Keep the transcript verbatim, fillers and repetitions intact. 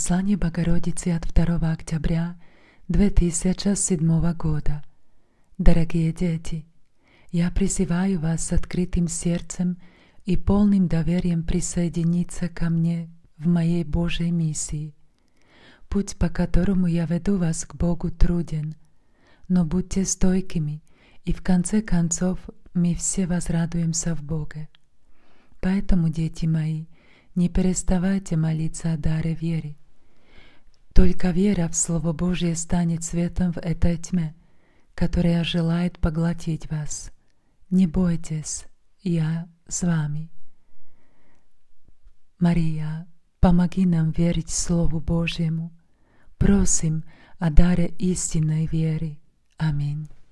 Послание Богородицы от второго октября две тысячи седьмого года. Дорогие дети, я призываю вас с открытым сердцем и полным доверием присоединиться ко мне в моей Божьей миссии. Путь, по которому я веду вас к Богу, труден, но будьте стойкими, и в конце концов мы все возрадуемся в Боге. Поэтому, дети мои, не переставайте молиться о даре веры. Только вера в Слово Божье станет светом в этой тьме, которая желает поглотить вас. Не бойтесь, я с вами. Мария, помоги нам верить Слову Божьему. Просим о даре истинной веры. Аминь.